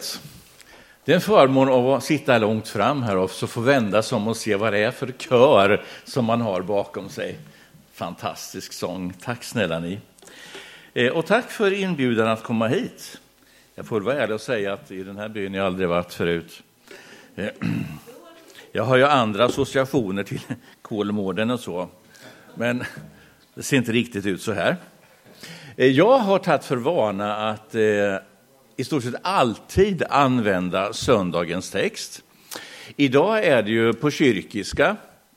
Det är en förmån att sitta långt fram här och så få vända sig om och se vad det är för kör som man har bakom sig. Fantastisk sång. Tack snälla ni. Och tack för inbjudan att komma hit. Jag får vara ärlig och säga att i den här byn jag aldrig varit förut. Jag har ju andra associationer till Kolmården och så. Men det ser inte riktigt ut så här. Jag har tagit för vana att i stort sett alltid använda söndagens text. Idag är det ju på kyrkiska,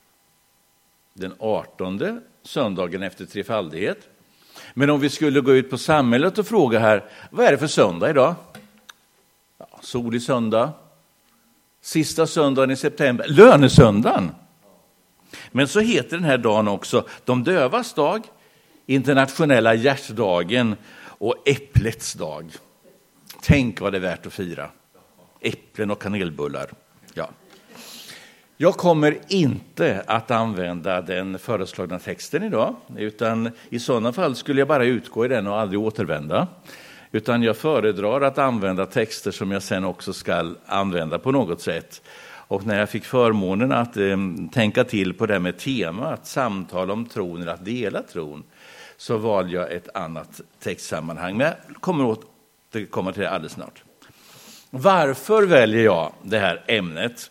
den 18:e söndagen efter trefaldighet. Men om vi skulle gå ut på samhället och fråga här, vad är det för söndag idag? Ja, solig söndag, sista söndagen i september, lönesöndagen. Men så heter den här dagen också de dövas dag, internationella hjärtdagen och äpplets dag. Tänk vad det är värt att fira. Äpplen och kanelbullar. Ja. Jag kommer inte att använda den föreslagna texten idag, utan i sådana fall skulle jag bara utgå i den och aldrig återvända. Utan jag föredrar att använda texter som jag sen också ska använda på något sätt. Och när jag fick förmånen att tänka till på det med tema, att samtala om tron eller att dela tron, så valde jag ett annat textsammanhang. Men jag kommer till det alldeles snart. Varför väljer jag det här ämnet?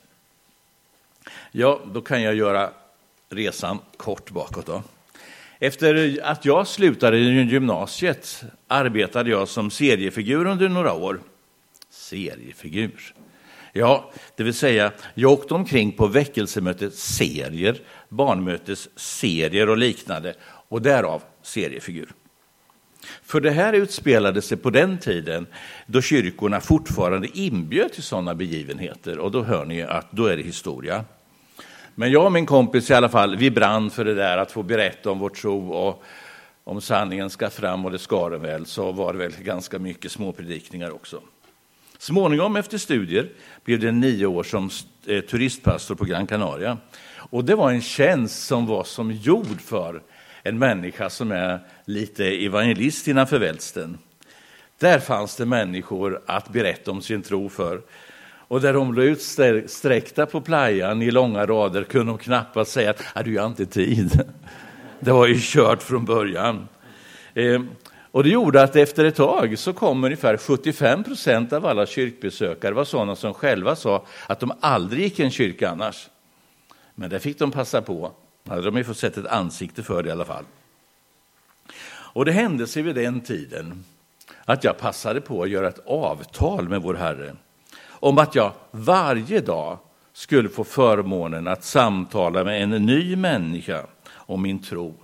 Ja, då kan jag göra resan kort bakåt då. Efter att jag slutade i gymnasiet arbetade jag som seriefigur under några år. Seriefigur? Ja, det vill säga jag åkte omkring på väckelsemötets serier, barnmötes serier och liknande, och därav seriefigur. För det här utspelade sig på den tiden då kyrkorna fortfarande inbjöd till sådana begivenheter, och då hör ni att då är det historia. Men jag och min kompis i alla fall, vi brann för det där att få berätta om vår tro, och om sanningen ska fram, och det ska den väl, så var det väl ganska mycket småpredikningar också. Småningom efter studier blev det 9 år som turistpastor på Gran Canaria. Och det var en tjänst som var som gjord för en människa som är lite evangelist innanför välsten. Där fanns det människor att berätta om sin tro för. Och där de blev utsträckta på playan i långa rader kunde de knappast säga att du har inte tid. Det var ju kört från början. Och det gjorde att efter ett tag så kom ungefär 75% av alla kyrkbesökare var sådana som själva sa att de aldrig gick i en kyrka annars. Men det fick de passa på. Hade de ju fått sett ett ansikte för det i alla fall. Och det hände sig vid den tiden att jag passade på att göra ett avtal med vår Herre om att jag varje dag skulle få förmånen att samtala med en ny människa om min tro.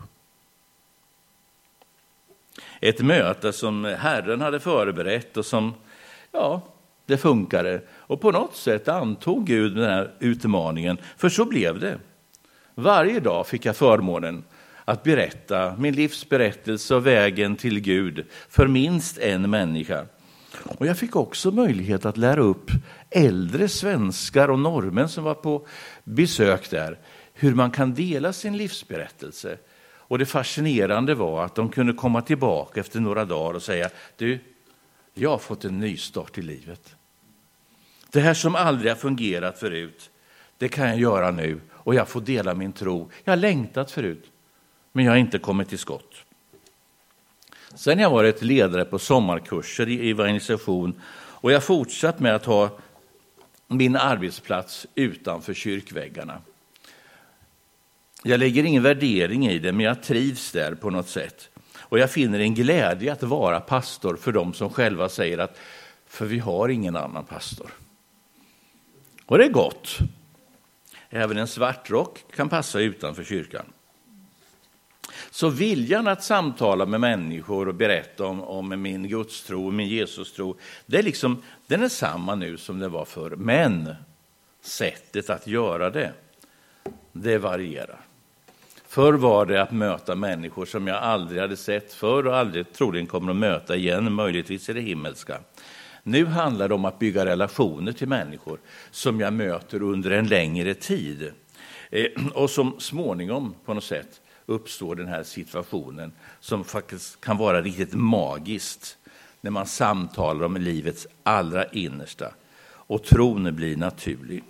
Ett möte som Herren hade förberett och som, ja, det funkade. Och på något sätt antog Gud den här utmaningen, för så blev det. Varje dag fick jag förmånen att berätta min livsberättelse och vägen till Gud för minst en människa. Och jag fick också möjlighet att lära upp äldre svenskar och norrmän som var på besök där hur man kan dela sin livsberättelse. Och det fascinerande var att de kunde komma tillbaka efter några dagar och säga: du, jag har fått en ny start i livet. Det här som aldrig har fungerat förut, det kan jag göra nu, och jag får dela min tro. Jag har längtat förut, men jag har inte kommit till skott. Sen har jag varit ledare på sommarkurser i evangelisation, och jag fortsatt med att ha min arbetsplats utanför kyrkväggarna. Jag lägger ingen värdering i det, men jag trivs där på något sätt. Och jag finner en glädje att vara pastor för dem som själva säger att för vi har ingen annan pastor. Och det är gott. Även en svart rock kan passa utanför kyrkan. Så viljan att samtala med människor och berätta om min gudstro och min Jesus-tro, den är samma nu som det var förr. Men sättet att göra det varierar. Förr var det att möta människor som jag aldrig hade sett förr och aldrig troligen kommer att möta igen, möjligtvis i det himmelska. Nu handlar det om att bygga relationer till människor som jag möter under en längre tid. Och som småningom på något sätt uppstår den här situationen som faktiskt kan vara riktigt magiskt. när man samtalar om livets allra innersta och tron blir naturlig.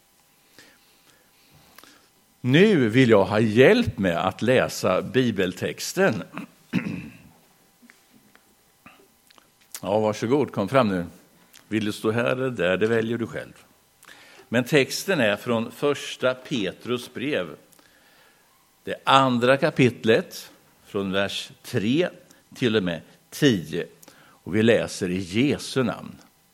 Nu vill jag ha hjälp med att läsa bibeltexten. Ja, varsågod, kom fram nu. Vill du stå här eller där, det väljer du själv. Men texten är från första Petrus brev. Det andra kapitlet från vers 3 till och med 10. Och vi läser i Jesu namn.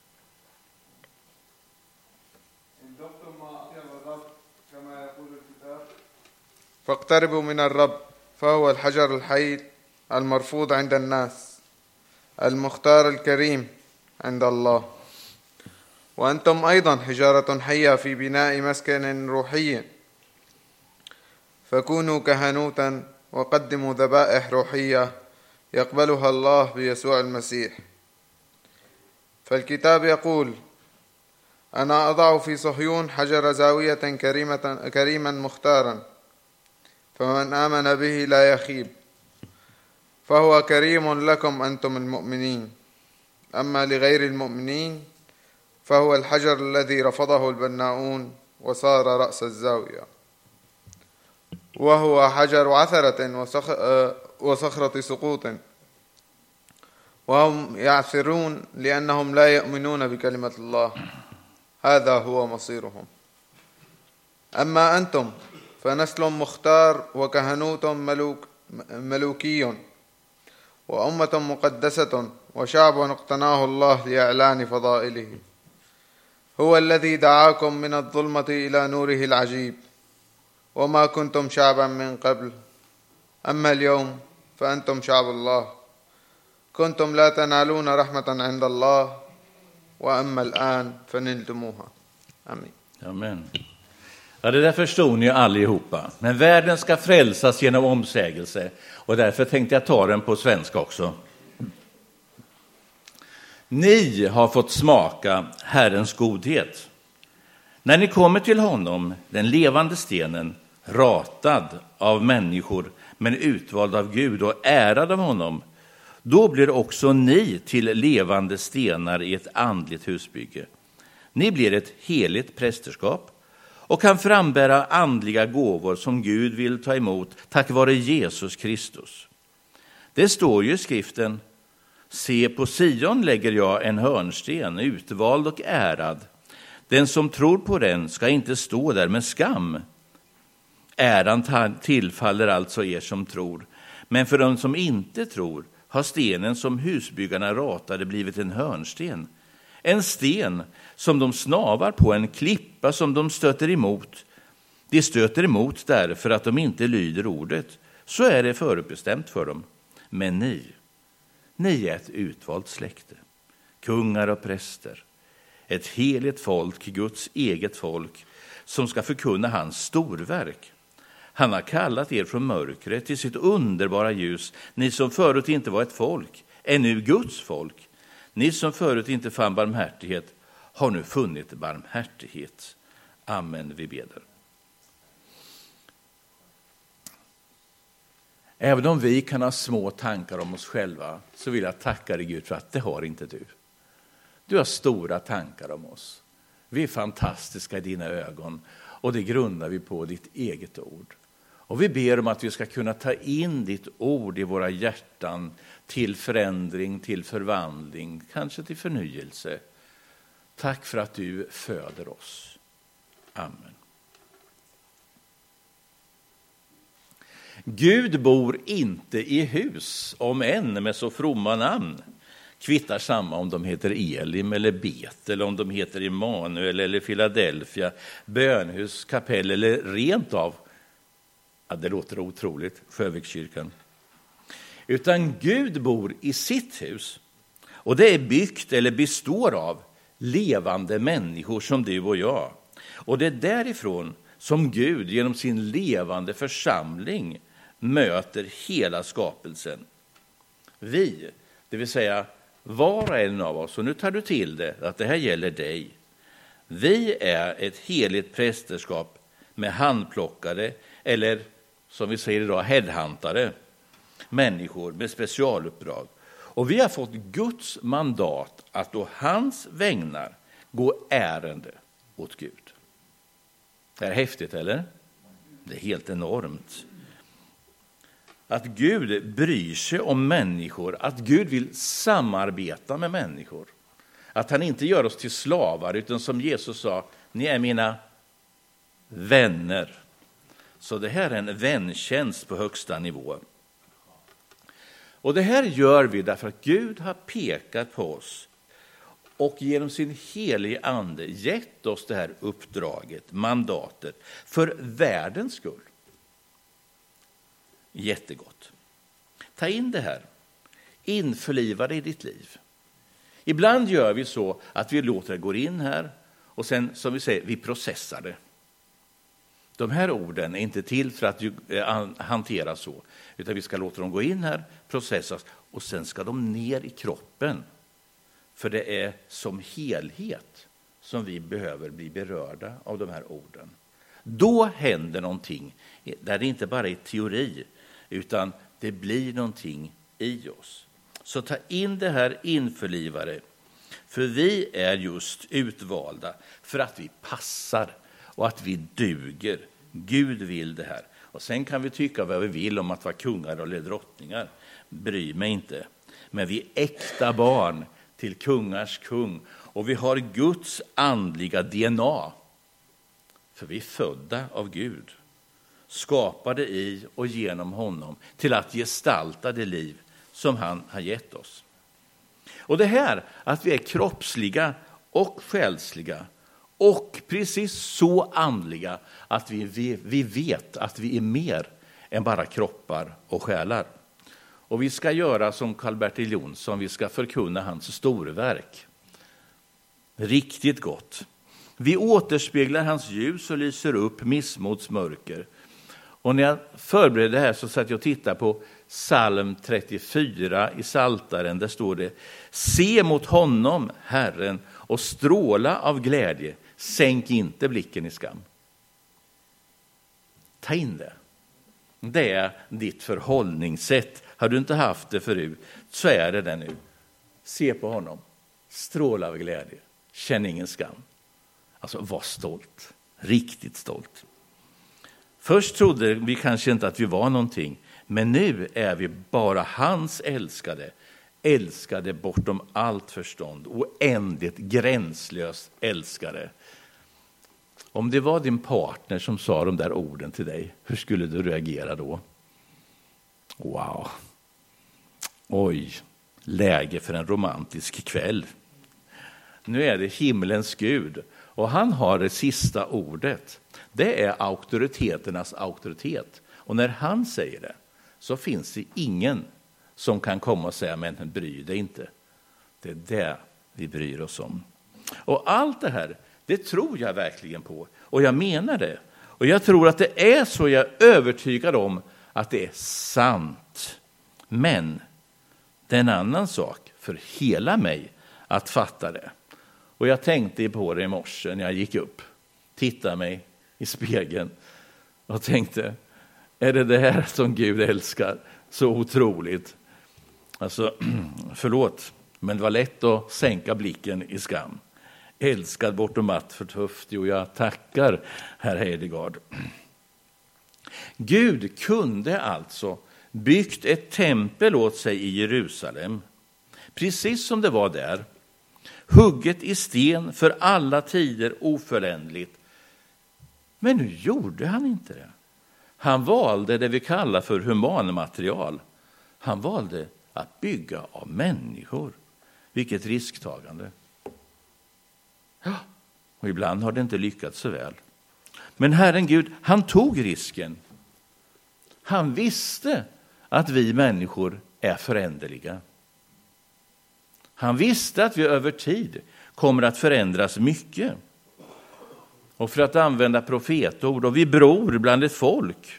فاقتربوا من الرب فهو الحجر الحي المرفوض عند الناس المختار الكريم عند الله وأنتم أيضا حجارة حية في بناء مسكن روحي فكونوا كهنوتا وقدموا ذبائح روحية يقبلها الله بيسوع المسيح فالكتاب يقول أنا أضع في صهيون حجر زاوية كريما مختارا فمن آمن به لا يخيب فهو كريم لكم أنتم المؤمنين أما لغير المؤمنين فهو الحجر الذي رفضه البناؤون وصار رأس الزاوية وهو حجر عثرة وصخرة سقوط وهم يعثرون لأنهم لا يؤمنون بكلمة الله هذا هو مصيرهم أما أنتم فنسل مختار وكهنوت ملوكي وأمة مقدسة وشعب اقتناه الله لإعلان فضائله هو الذي دعاكم من الظلمة إلى نوره العجيب وما كنتم شعبا من قبل أما اليوم فأنتم شعب الله كنتم لا تنالون رحمة عند الله وأما الآن فنلتموها آمين. Amen. Ja, det där förstod ni allihopa. Men världen ska frälsas genom omsägelse. Och därför tänkte jag ta den på svenska också. Ni har fått smaka Herrens godhet. När ni kommer till honom, den levande stenen, ratad av människor, men utvald av Gud och ärad av honom, då blir också ni till levande stenar i ett andligt husbygge. Ni blir ett heligt prästerskap och kan frambära andliga gåvor som Gud vill ta emot tack vare Jesus Kristus. Det står ju i skriften: se, på Sion lägger jag en hörnsten, utvald och ärad. Den som tror på den ska inte stå där med skam. Äran tillfaller alltså er som tror. Men för de som inte tror har stenen som husbyggarna ratade blivit en hörnsten. En sten som de snavar på, en klippa som de stöter emot. De stöter emot därför att de inte lyder ordet. Så är det förutbestämt för dem. Men ni är ett utvalt släkte, kungar och präster, ett heligt folk, Guds eget folk, som ska förkunna hans storverk. Han har kallat er från mörkret till sitt underbara ljus. Ni som förut inte var ett folk är nu Guds folk. Ni som förut inte fann barmhärtighet har nu funnit barmhärtighet. Amen, vi beder. Även om vi kan ha små tankar om oss själva, så vill jag tacka dig, Gud, för att det har inte du. Du har stora tankar om oss. Vi är fantastiska i dina ögon, och det grundar vi på ditt eget ord. Och vi ber om att vi ska kunna ta in ditt ord i våra hjärtan till förändring, till förvandling, kanske till förnyelse. Tack för att du föder oss. Amen. Gud bor inte i hus, om än med så fromma namn. Kvittar samma om de heter Elim eller Betel, om de heter Immanuel eller Philadelphia, bönhus, kapell eller rent av, ja, det låter otroligt, Sjövikskyrkan. Utan Gud bor i sitt hus, och det är byggt eller består av levande människor som du och jag. Och det är därifrån som Gud genom sin levande församling möter hela skapelsen. Vi, det vill säga var och en av oss, och nu tar du till det, att det här gäller dig. Vi är ett heligt prästerskap med handplockade, eller som vi säger idag, headhuntare, människor med specialuppdrag. Och vi har fått Guds mandat att då hans vägnar gå ärende åt Gud. Det är häftigt, eller? Det är helt enormt. Att Gud bryr sig om människor, att Gud vill samarbeta med människor. Att han inte gör oss till slavar, utan som Jesus sa, ni är mina vänner. Så det här är en väntjänst på högsta nivå. Och det här gör vi därför att Gud har pekat på oss och genom sin helige ande gett oss det här uppdraget, mandatet, för världens skull. Jättegott. Ta in det här. Införliva det i ditt liv. Ibland gör vi så att vi låter det gå in här och sen, som vi säger, vi processar det. De här orden är inte till för att hanteras så, utan vi ska låta dem gå in här, processas och sen ska de ner i kroppen. För det är som helhet som vi behöver bli berörda av de här orden. Då händer någonting där det inte bara är teori, utan det blir någonting i oss. Så ta in det här införlivare, för vi är just utvalda för att vi passar och att vi duger. Gud vill det här. Och sen kan vi tycka vad vi vill om att vara kungar eller drottningar. Bry mig inte. Men vi är äkta barn till kungars kung. Och vi har Guds andliga DNA. För vi är födda av Gud. Skapade i och genom honom till att gestalta det liv som han har gett oss. Och det här att vi är kroppsliga och själsliga och precis så andliga att vi vet att vi är mer än bara kroppar och själar. Och vi ska göra som Karl-Bertil Jonsson, vi ska förkunna hans storverk. Riktigt gott. Vi återspeglar hans ljus och lyser upp missmods mörker. Och när jag förberedde det här så satt jag och tittade på psalm 34 i Saltaren. Där står det: se mot honom, Herren, och stråla av glädje. Sänk inte blicken i skam. Ta in det. Det är ditt förhållningssätt. Har du inte haft det förut så är det nu. Se på honom. Stråla av glädje. Känn ingen skam. Alltså var stolt. Riktigt stolt. Först trodde vi kanske inte att vi var någonting. Men nu är vi bara hans älskade. Älskade bortom allt förstånd. Oändligt gränslöst älskade. Om det var din partner som sa de där orden till dig, hur skulle du reagera då? Wow. Oj, läge för en romantisk kväll. Nu är det himlens Gud och han har det sista ordet. Det är auktoriteternas auktoritet. Och när han säger det så finns det ingen som kan komma och säga, men bry dig inte. Det är det vi bryr oss om. Och allt det här, det tror jag verkligen på. Och jag menar det. Och jag tror att det är så, jag är övertygad om att det är sant. Men det är en annan sak för hela mig att fatta det. Och jag tänkte på det i morse när jag gick upp. Tittade mig i spegeln och tänkte, är det här som Gud älskar? Så otroligt. Alltså, förlåt, men det var lätt att sänka blicken i skam. Älskad bortom allt för tufft, jo jag tackar herr Heidegard. Gud kunde alltså byggt ett tempel åt sig i Jerusalem, precis som det var där, hugget i sten för alla tider oförländligt. Men nu gjorde han inte det. Han valde det vi kallar för humanmaterial. Han valde att bygga av människor. Vilket risktagande. Ja, och ibland har det inte lyckats så väl. Men Herren Gud, han tog risken. Han visste att vi människor är föränderliga. Han visste att vi över tid kommer att förändras mycket. Och för att använda profetord, och vi bror bland ett folk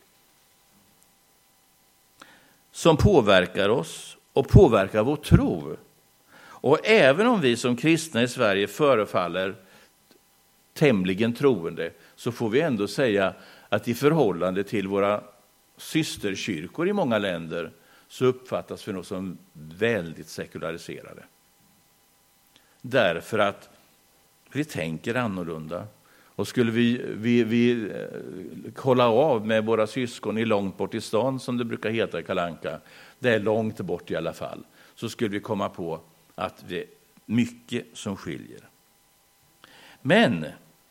som påverkar oss och påverkar vår tro. Och även om vi som kristna i Sverige förefaller tämligen troende, så får vi ändå säga att i förhållande till våra systerkyrkor i många länder så uppfattas vi nog som väldigt sekulariserade. Därför att vi tänker annorlunda. Och skulle vi kolla av med våra syskon i långt bort i stan, som det brukar heta i Kalle Anka, det är långt bort i alla fall, så skulle vi komma på att det är mycket som skiljer. Men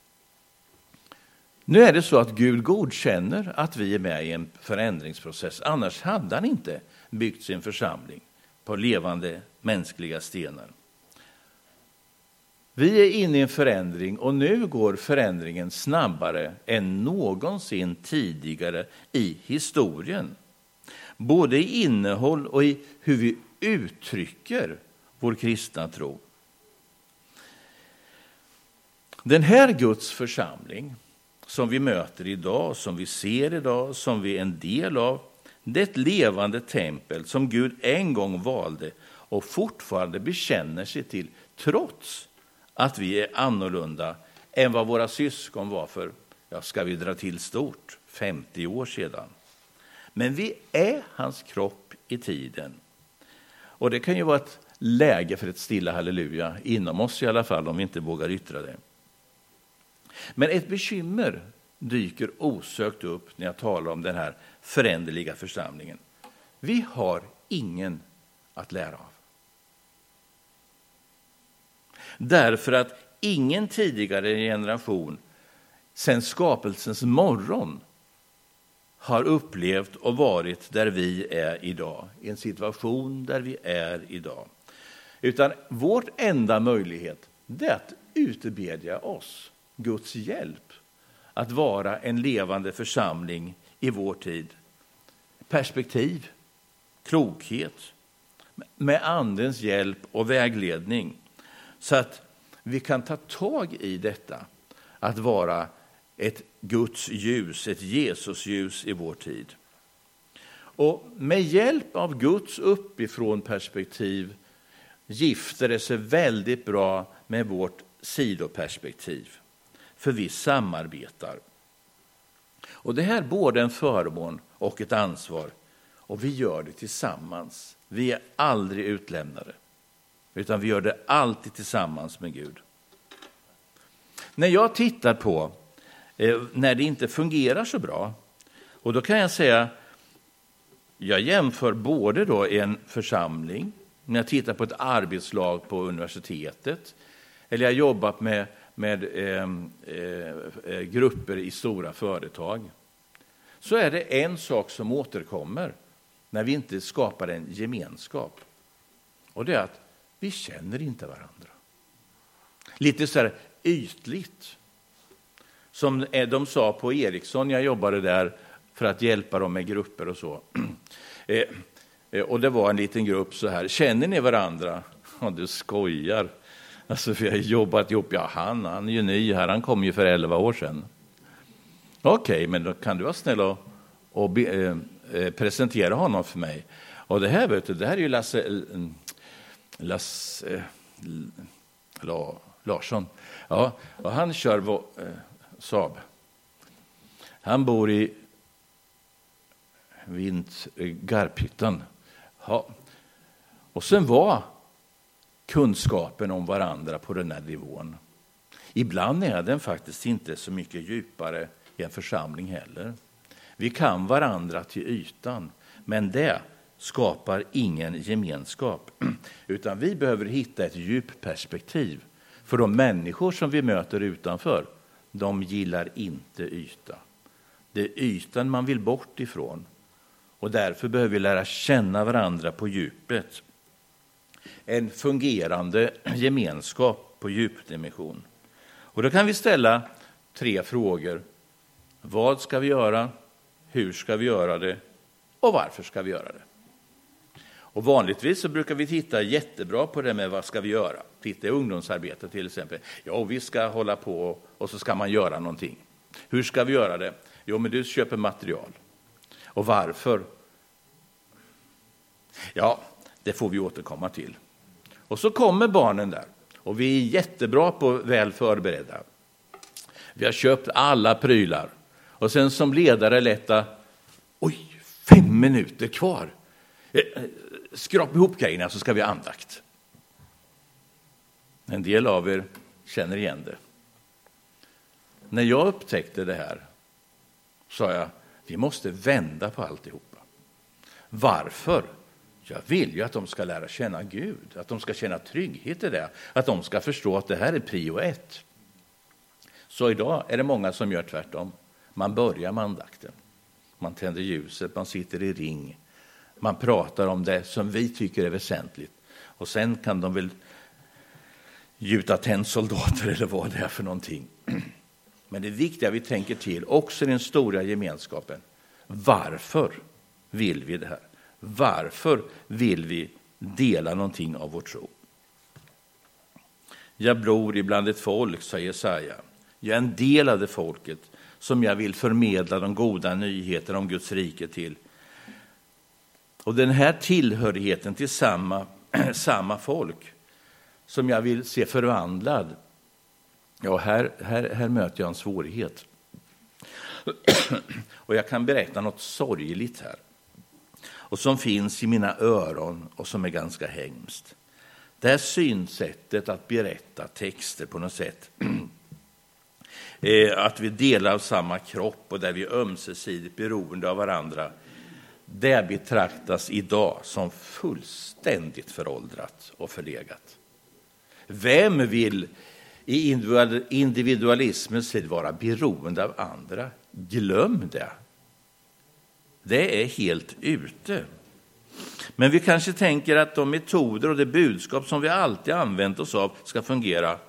nu är det så att Gud godkänner att vi är med i en förändringsprocess. Annars hade han inte byggt sin församling på levande mänskliga stenar. Vi är inne i en förändring, och nu går förändringen snabbare än någonsin tidigare i historien. Både i innehåll och i hur vi uttrycker vår kristna tro. Den här Guds församling som vi möter idag, som vi ser idag, som vi är en del av, det är ett levande tempel som Gud en gång valde och fortfarande bekänner sig till, trots att vi är annorlunda än vad våra syskon var för, ska vi dra till stort, 50 år sedan. Men vi är hans kropp i tiden. Och det kan ju vara ett läge för ett stilla halleluja, inom oss i alla fall, om vi inte vågar yttra det. Men ett bekymmer dyker osökt upp när jag talar om den här föränderliga församlingen. Vi har ingen att lära av. Därför att ingen tidigare generation sedan skapelsens morgon har upplevt och varit där vi är idag. I en situation där vi är idag. Utan vårt enda möjlighet är att utbedja oss Guds hjälp att vara en levande församling i vår tid. Perspektiv, klokhet, med andens hjälp och vägledning. Så att vi kan ta tag i detta, att vara ett Guds ljus, ett Jesus-ljus i vår tid. Och med hjälp av Guds uppifrån perspektiv gifter det sig väldigt bra med vårt sidoperspektiv. För vi samarbetar. Och det här är både en förmån och ett ansvar. Och vi gör det tillsammans. Vi är aldrig utlämnade. Utan vi gör det alltid tillsammans med Gud. När jag tittar på när det inte fungerar så bra. Och då kan jag säga, jag jämför både då en församling, när jag tittar på ett arbetslag på universitetet. Eller jag har jobbat med grupper i stora företag. Så är det en sak som återkommer när vi inte skapar en gemenskap. Och det är att vi känner inte varandra. Lite så här ytligt. Som de sa på Ericsson, jag jobbade där för att hjälpa dem med grupper och så. Och det var en liten grupp så här. Känner ni varandra? Ja, du skojar. Alltså vi har jobbat ihop. Ja, han är ju ny här. Han kom ju för 11 år sedan. Okej, men då kan du vara snäll och presentera honom för mig. Och det här, vet du, det här är ju Lasse Larsson. Ja, och han kör Saab. Han bor i Garphyttan. Ja. Och sen var kunskapen om varandra på den här nivån. Ibland är den faktiskt inte så mycket djupare i en församling heller. Vi kan varandra till ytan, men det skapar ingen gemenskap. Utan vi behöver hitta ett djupperspektiv. För de människor som vi möter utanför, de gillar inte yta. Det är ytan man vill bort ifrån. Och därför behöver vi lära känna varandra på djupet. En fungerande gemenskap på djupdimension. Och då kan vi ställa 3 frågor. Vad ska vi göra? Hur ska vi göra det? Och varför ska vi göra det? Och vanligtvis så brukar vi titta jättebra på det med vad ska vi göra. Titta i ungdomsarbete till exempel. Ja, vi ska hålla på och så ska man göra någonting. Hur ska vi göra det? Jo, men du köper material. Och varför? Ja, det får vi återkomma till. Och så kommer barnen där. Och vi är jättebra på väl förberedda. Vi har köpt alla prylar. Och sen som ledare lätta, 5 minuter kvar. Skrap ihop grejerna så ska vi ha andakt. En del av er känner igen det. När jag upptäckte det här sa jag, vi måste vända på alltihopa. Varför? Jag vill ju att de ska lära känna Gud, att de ska känna trygghet i det, att de ska förstå att det här är prio 1. Så idag är det många som gör tvärtom. Man börjar med andakten. Man tänder ljuset, man sitter i ring. Man pratar om det som vi tycker är väsentligt. Och sen kan de väl gjuta tennsoldater eller vad det är för någonting. Men det är viktigt att vi tänker till, också i den stora gemenskapen. Varför vill vi det här? Varför vill vi dela någonting av vår tro? Jag bor ibland ett folk, sa Jesaja. Jag är en del av det folket som jag vill förmedla de goda nyheterna om Guds rike till. Och den här tillhörigheten till samma folk som jag vill se förvandlad. Ja, här möter jag en svårighet. Och jag kan berätta något sorgligt här. Och som finns i mina öron och som är ganska hemskt. Det här synsättet att berätta texter på något sätt. Att vi delar av samma kropp och där vi är ömsesidigt beroende av varandra. Det betraktas idag som fullständigt föråldrat och förlegat. Vem vill i individualismens tid vara beroende av andra? Glöm det. Det är helt ute. Men vi kanske tänker att de metoder och det budskap som vi alltid använt oss av ska fungera.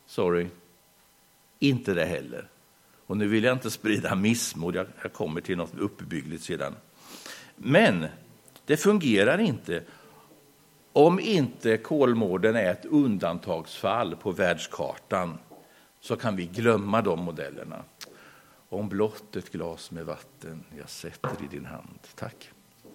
Inte det heller. Och nu vill jag inte sprida missmod, jag kommer till något uppbyggligt sedan. Men det fungerar inte om inte Kolmården är ett undantagsfall på världskartan, så kan vi glömma de modellerna. Om blott ett glas med vatten jag sätter i din hand. Tack.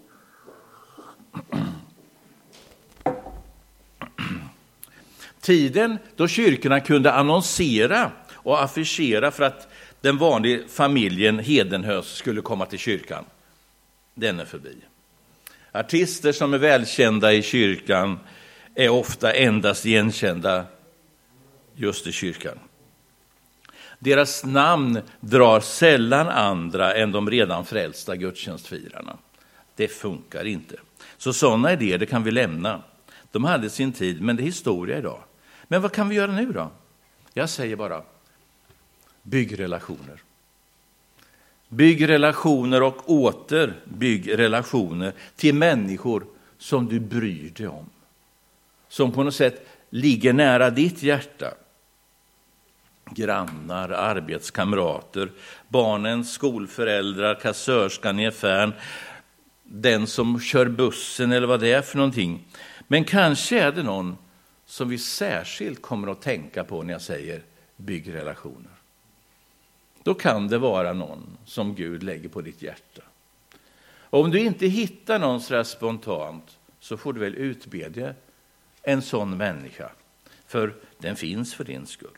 Tiden då kyrkorna kunde annonsera och affischera för att den vanliga familjen Hedenhös skulle komma till kyrkan, den är förbi. Artister som är välkända i kyrkan är ofta endast igenkända just i kyrkan. Deras namn drar sällan andra än de redan frälsta gudstjänstfirarna. Det funkar inte. Så sådana idéer, det kan vi lämna. De hade sin tid, men det är historia idag. Men vad kan vi göra nu då? Jag säger bara, bygg relationer. Bygg relationer och åter bygg relationer till människor som du bryr dig om. Som på något sätt ligger nära ditt hjärta. Grannar, arbetskamrater, barnens skolföräldrar, kassörskan i affären, den som kör bussen eller vad det är för någonting. Men kanske är det någon som vi särskilt kommer att tänka på när jag säger bygg relationer. Då kan det vara någon som Gud lägger på ditt hjärta. Och om du inte hittar någon så här spontant, så får du väl utbedja en sån människa. För den finns för din skull.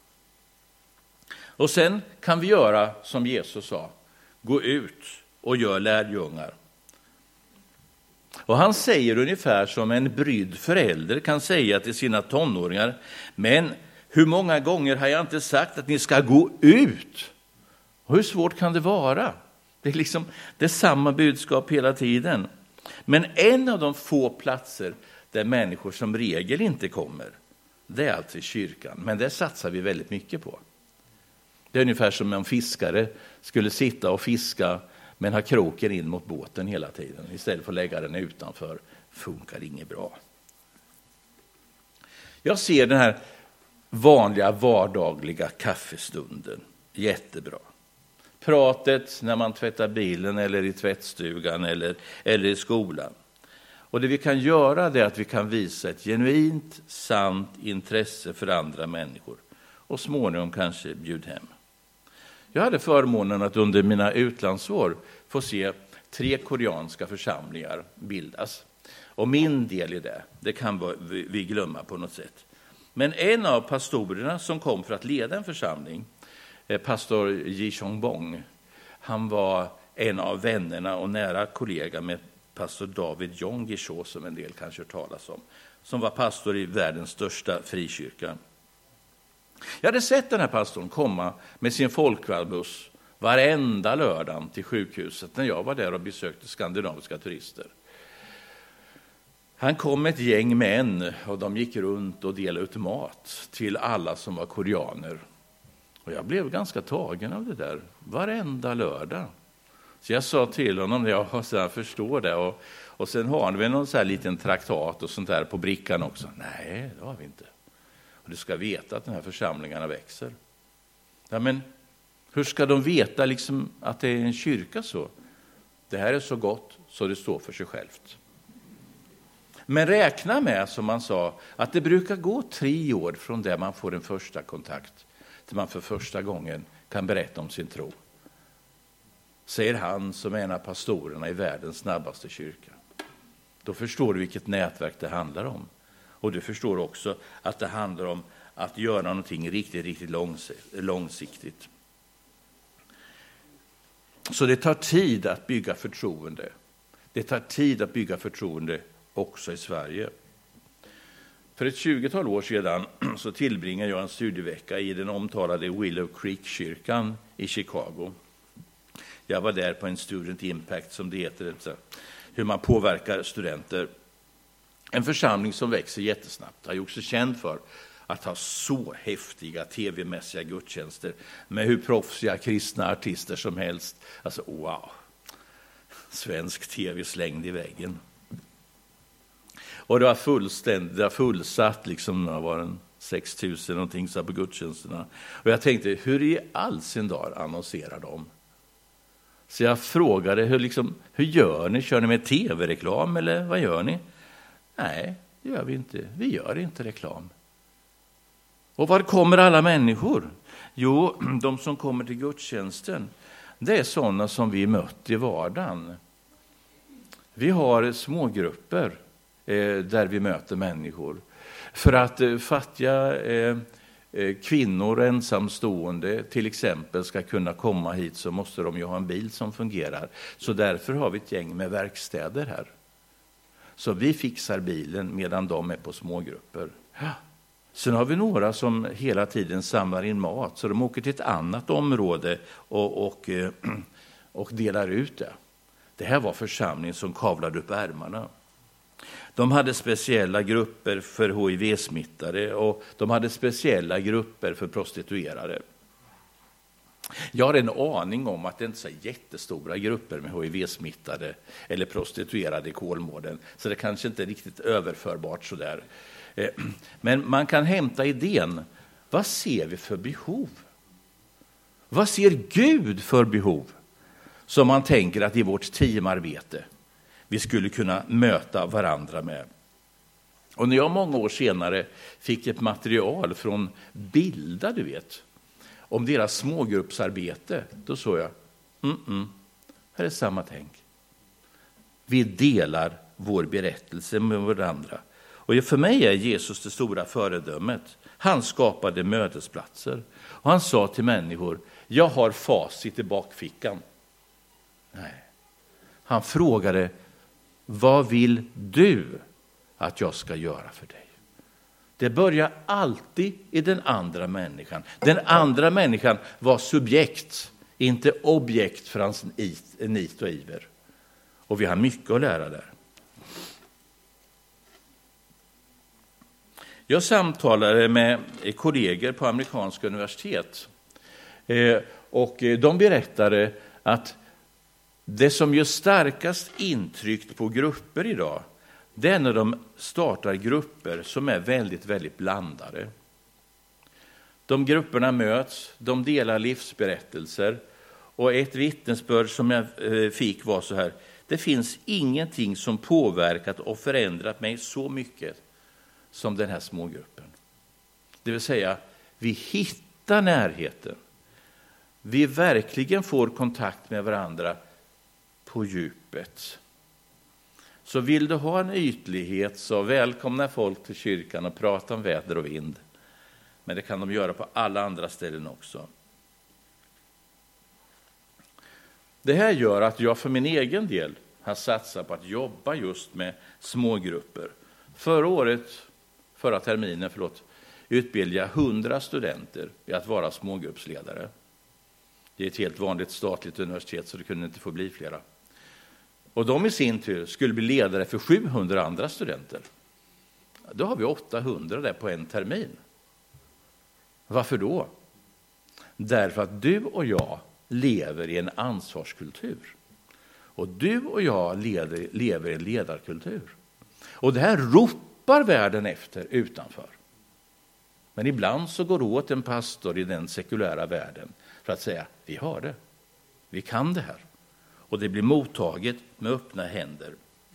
Och sen kan vi göra som Jesus sa. Gå ut och gör lärjungar. Och han säger ungefär som en brydd förälder kan säga till sina tonåringar. Men hur många gånger har jag inte sagt att ni ska gå ut? Och hur svårt kan det vara? Det är samma budskap hela tiden. Men en av de få platser där människor som regel inte kommer, det är alltså i kyrkan. Men det satsar vi väldigt mycket på. Det är ungefär som om fiskare skulle sitta och fiska men ha kroken in mot båten hela tiden. Istället för att lägga den utanför funkar inget bra. Jag ser den här vanliga vardagliga kaffestunden jättebra. Pratet när man tvättar bilen eller i tvättstugan eller i skolan. Och det vi kan göra är att vi kan visa ett genuint, sant intresse för andra människor. Och småningom kanske bjud hem. Jag hade förmånen att under mina utlandsår få se 3 koreanska församlingar bildas. Och min del i det kan vi glömma på något sätt. Men en av pastorerna som kom för att leda en församling, pastor Ji Chong Bong, han var en av vännerna och nära kollega med pastor David Jongisho, som en del kanske hört talas om, som var pastor i världens största frikyrka. Jag hade sett den här pastorn komma med sin folkvallbuss varenda lördag till sjukhuset när jag var där och besökte skandinaviska turister. Han kom med ett gäng män och de gick runt och delade ut mat till alla som var koreaner. Och jag blev ganska tagen av det där, varenda lördag. Så jag sa till honom, jag förstår det. Och sen har vi någon så här liten traktat och sånt där på brickan också. Nej, det har vi inte. Och du ska veta att den här församlingarna växer. Ja, men hur ska de veta liksom att det är en kyrka så? Det här är så gott så det står för sig självt. Men räkna med, som man sa, att det brukar gå 3 år från det man får en första kontakt till man för första gången kan berätta om sin tro. Säger han som är en av pastorerna i världens snabbaste kyrka. Då förstår du vilket nätverk det handlar om. Och du förstår också att det handlar om att göra någonting riktigt långsiktigt. Så det tar tid att bygga förtroende. Det tar tid att bygga förtroende också i Sverige. För ett 20-tal år sedan så tillbringade jag en studievecka i den omtalade Willow Creek-kyrkan i Chicago. Jag var där på en student impact, som det heter, hur man påverkar studenter. En församling som växer jättesnabbt, har gjort sig känd för att ha så häftiga tv-mässiga gudstjänster med hur proffsiga kristna artister som helst. Alltså wow, svensk tv slängd i väggen. Och det var fullsatt, liksom, det var en 6 000 någonting så på gudstjänsterna. Och jag tänkte, hur i all sin dag annonserar de? Så jag frågade, hur gör ni? Kör ni med tv-reklam eller vad gör ni? Nej, det gör vi inte. Vi gör inte reklam. Och var kommer alla människor? Jo, de som kommer till gudstjänsten, det är sådana som vi mött i vardagen. Vi har smågrupper där vi möter människor. För att fattiga kvinnor, ensamstående till exempel, ska kunna komma hit så måste de ju ha en bil som fungerar. Så därför har vi ett gäng med verkstäder här. Så vi fixar bilen medan de är på smågrupper. Sen har vi några som hela tiden samlar in mat. Så de åker till ett annat område och delar ut det. Det här var församlingen som kavlade upp ärmarna. De hade speciella grupper för HIV-smittade och de hade speciella grupper för prostituerade. Jag har en aning om att det inte är så jättestora grupper med HIV-smittade eller prostituerade i Kolmården, så det kanske inte är riktigt överförbart så där. Men man kan hämta idén. Vad ser vi för behov? Vad ser Gud för behov? Som man tänker att i vårt teamarbete vi skulle kunna möta varandra med. Och när jag många år senare fick ett material från Bilda, du vet, om deras smågruppsarbete, då såg jag, här är samma tänk. Vi delar vår berättelse med varandra. Och för mig är Jesus det stora föredömet. Han skapade mötesplatser. Och han sa till människor, jag har facit i bakfickan. Nej. Han frågade, vad vill du att jag ska göra för dig? Det börjar alltid i den andra människan. Den andra människan var subjekt, inte objekt för hans nit och iver. Och vi har mycket att lära där. Jag samtalade med kollegor på amerikanska universitet. Och de berättade att det som gör starkast intryck på grupper idag, det är när de startar grupper som är väldigt, väldigt blandade. De grupperna möts, de delar livsberättelser. Och ett vittnesbörd som jag fick var så här: det finns ingenting som påverkat och förändrat mig så mycket som den här smågruppen. Det vill säga, vi hittar närheten. Vi verkligen får kontakt med varandra på djupet. Så vill du ha en ytlighet, så välkomna folk till kyrkan och prata om väder och vind. Men det kan de göra på alla andra ställen också. Det här gör att jag för min egen del har satsat på att jobba just med smågrupper. Förra terminen, utbildade jag 100 studenter i att vara smågruppsledare. Det är ett helt vanligt statligt universitet, så det kunde inte få bli flera. Och de i sin tur skulle bli ledare för 700 andra studenter. Då har vi 800 där på en termin. Varför då? Därför att du och jag lever i en ansvarskultur. Och du och jag lever i en ledarkultur. Och det här ropar världen efter utanför. Men ibland så går det åt en pastor i den sekulära världen för att säga, vi har det. Vi kan det här. Och det blir mottaget med öppna händer.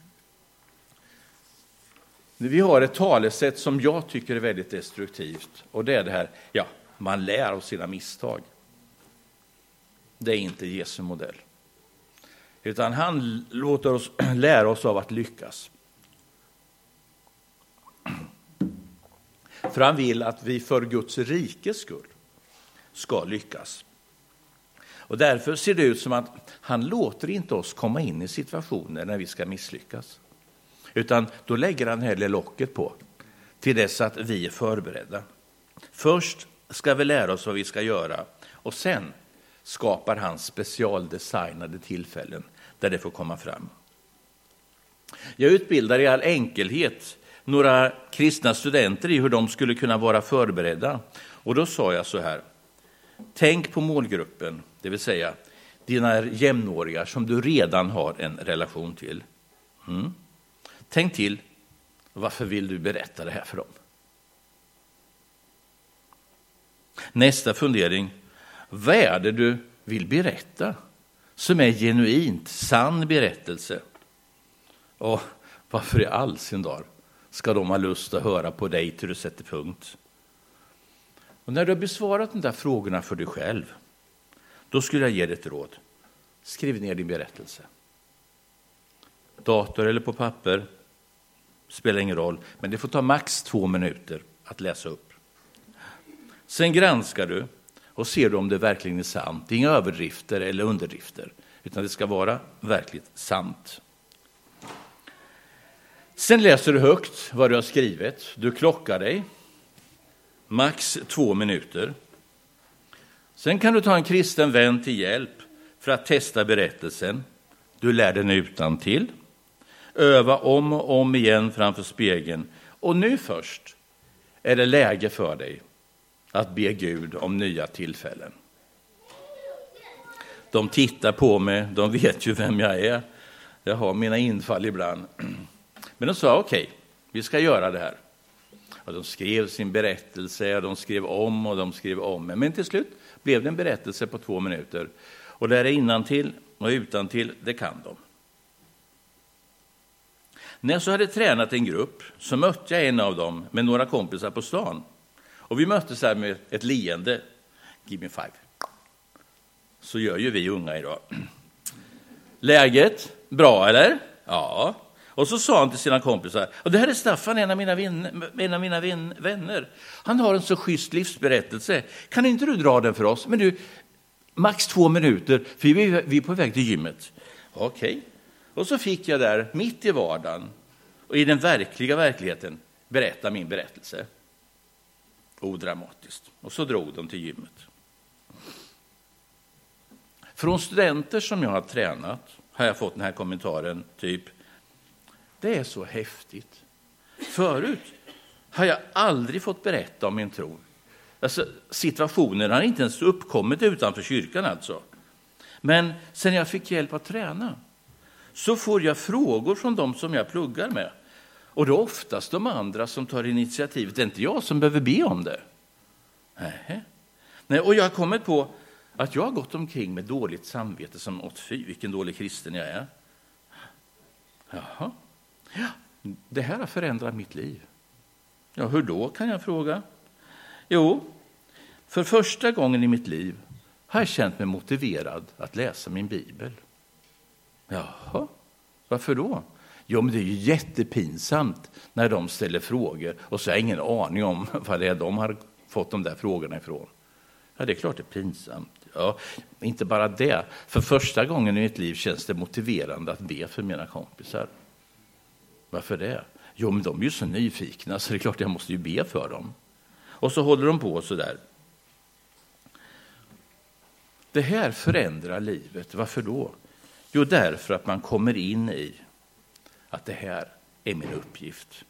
Vi har ett talesätt som jag tycker är väldigt destruktivt. Och det är det här, man lär av sina misstag. Det är inte Jesu modell. Utan han låter oss lära oss av att lyckas. För han vill att vi för Guds rikes skull ska lyckas. Och därför ser det ut som att han låter inte oss komma in i situationer när vi ska misslyckas. Utan då lägger han heller locket på till dess att vi är förberedda. Först ska vi lära oss vad vi ska göra och sen skapar han specialdesignade tillfällen där det får komma fram. Jag utbildar i all enkelhet några kristna studenter i hur de skulle kunna vara förberedda. Och då sa jag så här, tänk på målgruppen, det vill säga dina jämnåriga som du redan har en relation till. Tänk till, varför vill du berätta det här för dem? Nästa fundering, vad är det du vill berätta som är genuint, sann berättelse? Och varför i all sin dag ska de ha lust att höra på dig till du sätter punkt? Och när du har besvarat de där frågorna för dig själv, då skulle jag ge dig ett råd. Skriv ner din berättelse. Dator eller på papper, spelar ingen roll, men det får ta max 2 minuter att läsa upp. Sen granskar du och ser du om det verkligen är sant. Det är inga överdrifter eller underdrifter, utan det ska vara verkligt sant. Sen läser du högt vad du har skrivit. Du klockar dig. Max 2 minuter. Sen kan du ta en kristen vän till hjälp för att testa berättelsen. Du lär den utantill. Öva om och om igen framför spegeln. Och nu först är det läge för dig att be Gud om nya tillfällen. De tittar på mig, de vet ju vem jag är. Jag har mina infall ibland. Men de sa okej, vi ska göra det här. Och de skrev sin berättelse, de skrev om och de skrev om. Men till slut blev det en berättelse på 2 minuter. Och där är innantill och utantill, det kan de. När jag så hade tränat en grupp så mötte jag en av dem med några kompisar på stan. Och vi möttes här med ett leende. Give me 5. Så gör ju vi unga idag. Läget? Bra eller? Ja. Och så sa han till sina kompisar, och det här är Staffan, en av mina vänner. Han har en så schysst livsberättelse. Kan inte du dra den för oss? Men du, max 2 minuter, för vi är på väg till gymmet. Okej. Och så fick jag där, mitt i vardagen, och i den verkliga verkligheten, berätta min berättelse. Odramatiskt. Och så drog de till gymmet. Från studenter som jag har tränat har jag fått den här kommentaren, typ, det är så häftigt. Förut har jag aldrig fått berätta om min tro. Alltså, situationen har inte ens uppkommit utanför kyrkan alltså. Men sen jag fick hjälp att träna så får jag frågor från dem som jag pluggar med. Och det är oftast de andra som tar initiativet. Det är inte jag som behöver be om det. Nej, och jag har kommit på att jag har gått omkring med dåligt samvete som fy, vilken dålig kristen jag är. Jaha. Ja, det här har förändrat mitt liv. Ja, hur då kan jag fråga? Jo, för första gången i mitt liv har jag känt mig motiverad att läsa min bibel. Jaha, varför då? Jo, men det är ju jättepinsamt när de ställer frågor och så har jag ingen aning om vad det är de har fått de där frågorna ifrån. Ja, det är klart det är pinsamt. Ja, inte bara det. För första gången i mitt liv känns det motiverande att be för mina kompisar. Varför det? Jo, men de är ju så nyfikna så det är klart jag måste ju be för dem. Och så håller de på så där. Det här förändrar livet. Varför då? Jo, därför att man kommer in i att det här är min uppgift.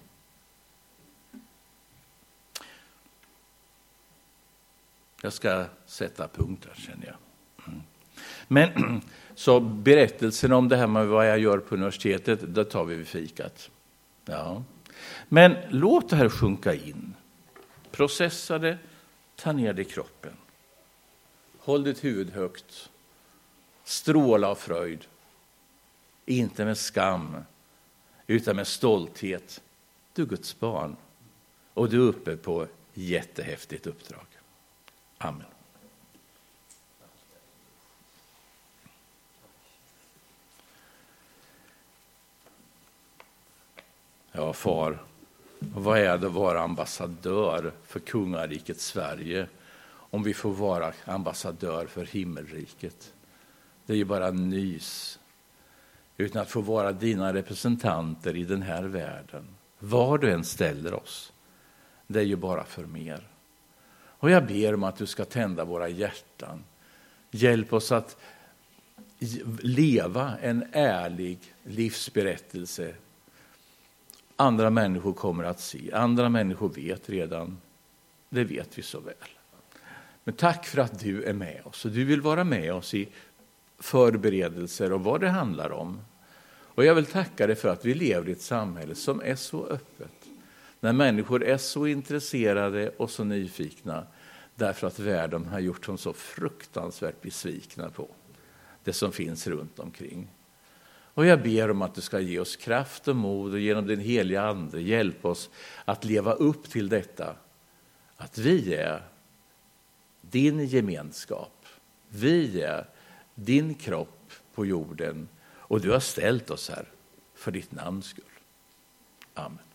Jag ska sätta punkt här, känner jag. Men så berättelsen om det här med vad jag gör på universitetet, det tar vi vid fikat. Ja. Men låt det här sjunka in. Processa det, ta ner det i kroppen. Håll ditt huvud högt. Stråla av fröjd. Inte med skam, utan med stolthet. Du är Guds barn. Och du är uppe på jättehäftigt uppdrag. Amen. Ja, far, vad är det att vara ambassadör för kungariket Sverige om vi får vara ambassadör för himmelriket? Det är ju bara nys. Utan att få vara dina representanter i den här världen. Var du än ställer oss, det är ju bara för mer. Och jag ber om att du ska tända våra hjärtan. Hjälp oss att leva en ärlig livsberättelse. Andra människor kommer att se. Andra människor vet redan. Det vet vi så väl. Men tack för att du är med oss. Och du vill vara med oss i förberedelser och vad det handlar om. Och jag vill tacka dig för att vi lever i ett samhälle som är så öppet. När människor är så intresserade och så nyfikna. Därför att världen har gjort dem så fruktansvärt besvikna på det som finns runt omkring. Och jag ber om att du ska ge oss kraft och mod och genom din heliga ande hjälpa oss att leva upp till detta. Att vi är din gemenskap. Vi är din kropp på jorden och du har ställt oss här för ditt namns skull. Amen.